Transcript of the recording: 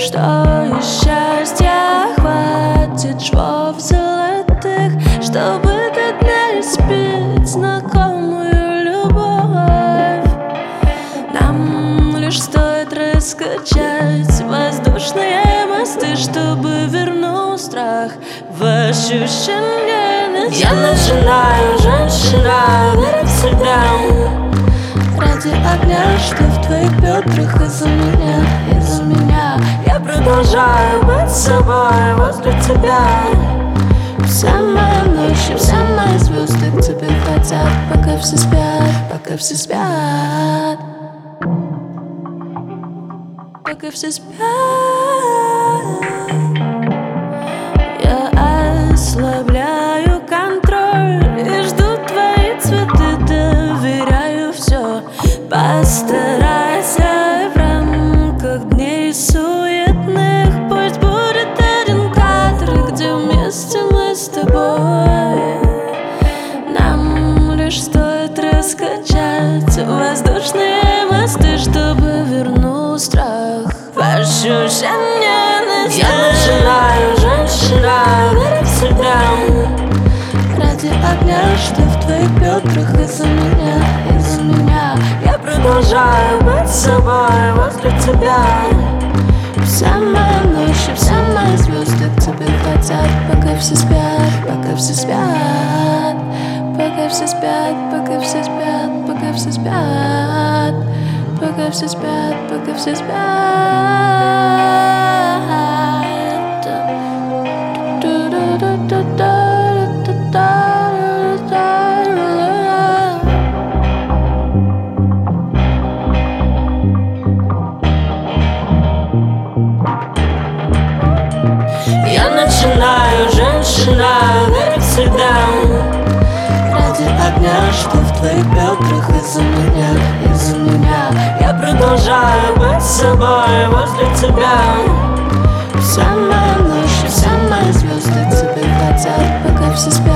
что и счастья хватит швов золотых, чтобы до дня испить знакомую любовь. Нам лишь стоит раскачать воздушные мосты, чтобы вернуть страх в ощущение. Я начинаю, женщина, верить в себя ради огня, что в твоих бедрах из-за меня, из-за меня. Я продолжаю быть собой возле тебя. Вся моя ночь и все мои звезды к тебе хотят, пока все спят, пока все спят, пока все спят. Я ослабляю контроль и жду твои цветы, доверяю все. Постарайся в рамках дней суетных, пусть будет один кадр, где вместе мы с тобой. Нам лишь стоит раскачать воздушные мосты, чтобы вернуть страх в ощущение. Я начинаю, женщина, верить в себя ради огня, что в твоих бедрах из-за меня, из-за меня. Я продолжаю быть собой возле тебя. Вся моя ночь и все мои звезды к тебе хотят, пока все спят, пока все спят, пока все спят, пока все спят, пока все спят, пока все спят, пока все спят. Я начинаю, женщина, верить в себя ради огня, что в твоих бедрах из-за меня, из-за меня. Я продолжаю быть собой возле тебя. Вся моя ночь и все мои звезды к тебе хотят, пока все спят.